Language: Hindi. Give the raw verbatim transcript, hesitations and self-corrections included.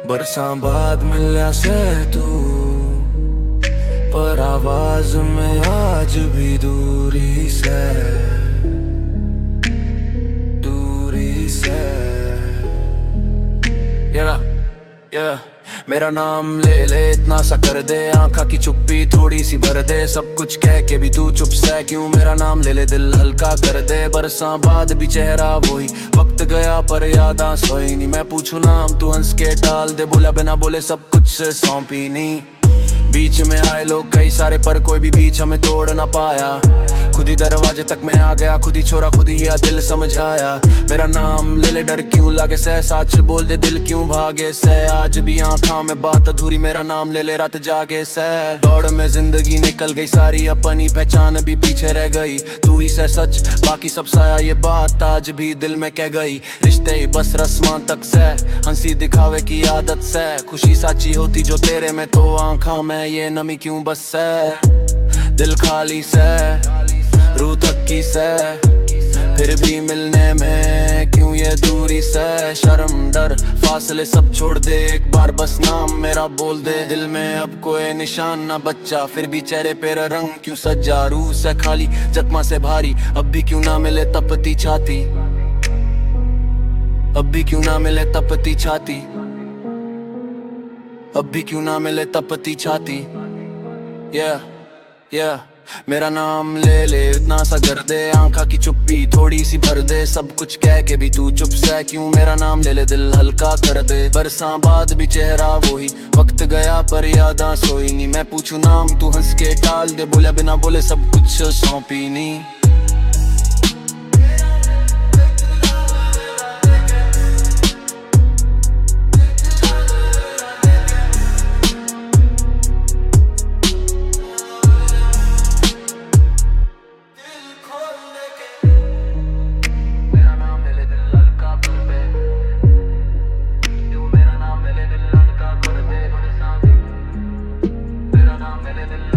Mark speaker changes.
Speaker 1: बरसां बाद मिलिया से तू, पर आवाज में आज भी दूरी से, दूरी से। yeah, yeah. मेरा नाम ले ले, इतना सा कर दे, आंखा की चुप्पी थोड़ी सी भर दे। सब कुछ कह के भी तू चुप से क्यों, मेरा नाम ले ले, दिल हल्का कर दे। बरसां बाद भी चेहरा वही, वक्त गया पर यादां सोई नहीं। मैं पूछूं नाम तू हंस के टाल दे, बोला बिना बोले सब कुछ से सौंपी नहीं। बीच में आए लोग कई सारे, पर कोई भी बीच हमें तोड़ ना पाया। खुद ही दरवाजे तक मैं आ गया, खुद ही छोरा खुद ही या दिल समझ आया। मेरा नाम ले ले, डर क्यों लागे सह, सच बोल दे दिल क्यों भागे सह। आज भी आँखों में बात अधूरी, मेरा नाम ले ले, रात जागे सह। दौड़ में जिंदगी निकल गई सारी, अपनी पहचान भी पीछे रह गई। तू ही सह सच, बाकी सब साया, ये बात आज भी दिल में कह गई। रिश्ते बस रस्मां तक सह, हंसी दिखावे की आदत सह। खुशी साची होती जो तेरे में, तो आँखों में ये नमी क्यों बस है। दिल खाली से, रूह थकी से, फिर भी मिलने में क्यों ये दूरी से। शर्म डर फासले सब छोड़ दे, एक बार बस नाम मेरा बोल दे। दिल में अब कोई निशान ना बच्चा, फिर भी चेहरे पे रंग क्यों सजा। रूह से खाली, जख्मा से भारी, अब भी क्यों ना मिले तपती छाती। अब भी क्यों ना मिले तपती छाती, अब भी क्यों ना मिले तपती छाती। yeah, yeah. मेरा नाम ले ले, इतना सा कर दे, आंखा की चुप्पी थोड़ी सी भर दे। सब कुछ कह के भी तू चुप से क्यों, मेरा नाम ले ले, दिल हल्का कर दे। बरसां बाद भी चेहरा वही, वक्त गया पर यादां सोई नहीं। मैं पूछूं नाम तू हंस के टाल दे, बोला बिना बोले सब कुछ सौंपी नहीं। Let it